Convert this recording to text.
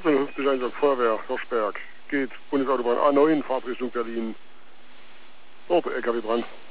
1450 Einsatz Feuerwehr, Hirschberg. Geht Bundesautobahn A9, Fahrtrichtung Berlin. Dort LKW dran.